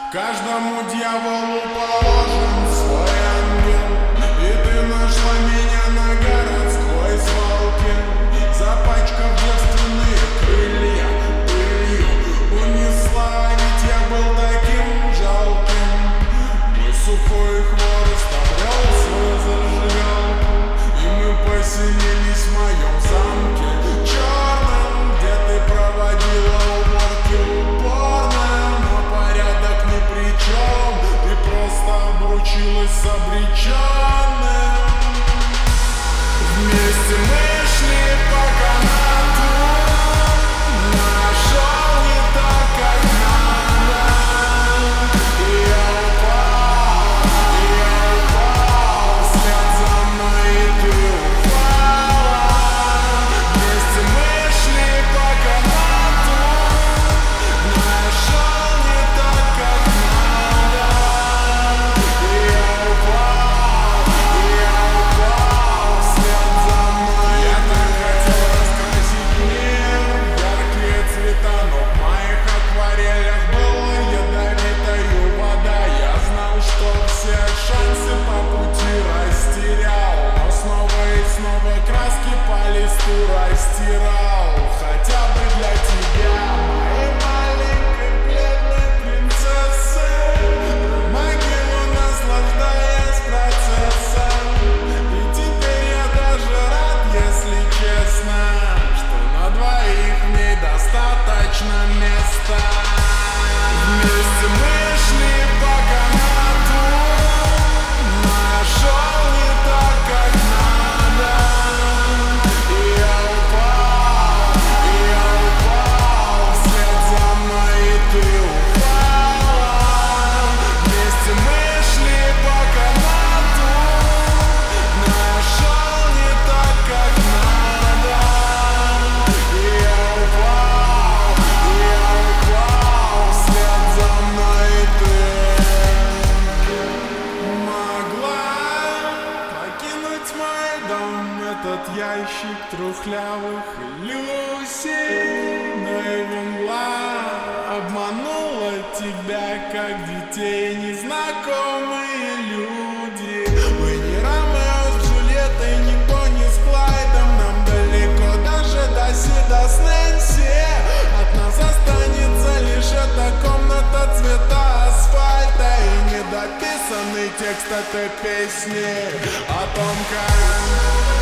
Каждому дьяволу положен свой ангел, и ты нашла меня на городской свалке, запачкав девственные крылья пылью. Унесла, ведь я был таким жалким. Мой сухой хворост обрел свою зажигалку, и мы поселились в моем замке черном, где ты проводила уборки упорно. Ты просто обручилась с обреченным. Вместе мы шли по канату, нашел не так, как надо. И я упал, вслед за мной и ты упала. Вместе мы шли по канату, нашел не так, как надо. Растирал, хотя бы для тебя, моей маленькой бледной принцессы, могилу наслаждаясь процессом. И теперь я даже рад, если честно, что на двоих в ней достаточно места. Вместе мы шли по канату, нашел не так, как надо. Этот ящик трухлявых иллюзий, но его мгла обманула тебя, как детей незнакомые люди. Мы не Ромео с Джульеттой, не Бонни с Клайдом, нам далеко даже до Сида с Нэнси. От нас останется лишь эта комната цвета асфальта и недописанный текст этой песни о том, как